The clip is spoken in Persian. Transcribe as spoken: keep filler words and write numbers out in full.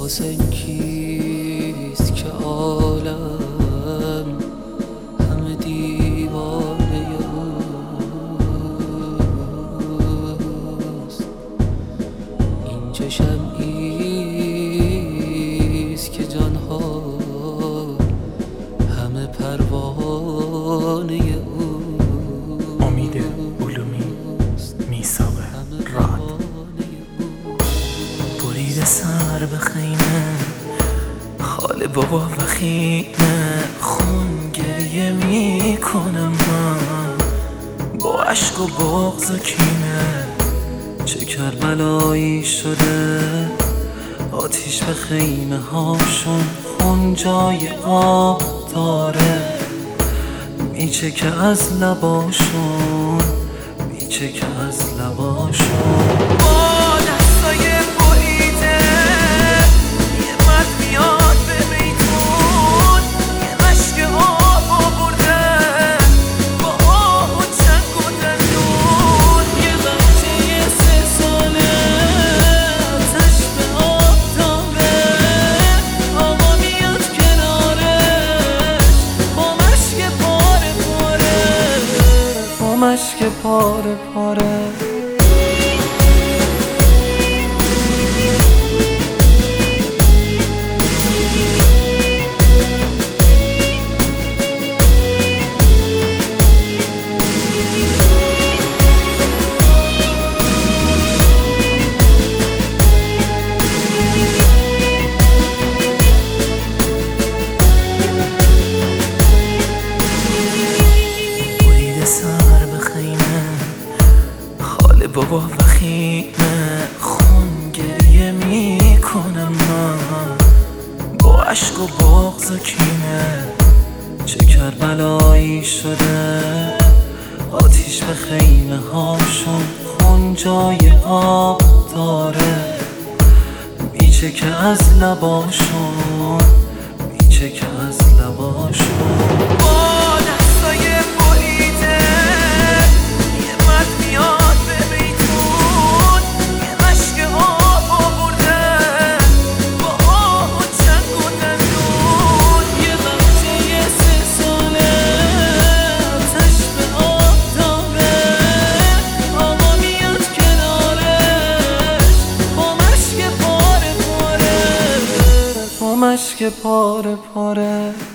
حسین کیست که عالم همه دیوانه اوست؟ این چه شمعیست که جانها همه پروانه اوست؟ امید علومی، میثاق راد. برید سر به خیمه خاله بابا و خیمه، خون گریه میکنم من با عشق و بغض و کینه. چه کربلایی شده آتیش به خیمه هاشون، خون جای آب داره میچکه از لباشون، میچکه از لباشون. با دستای بریده یه مرد میاد به میتون، یه مشک آب آورده با آه و چنگ و دندون. یه بچه یه سه ساله آتش به آب داره، آقا میاد کنارش با مشک پاره پاره، با مشک پاره پاره. بابا و خیمه خون گریه میکنم من با عشق و بغض و کینه. چه کربلایی شده آتیش به خیمه هاشون، خون جای آب داره میچکه از لباشون، میچکه از لباشون. با دستای بریده یه مرد میاد مشک پاره پاره.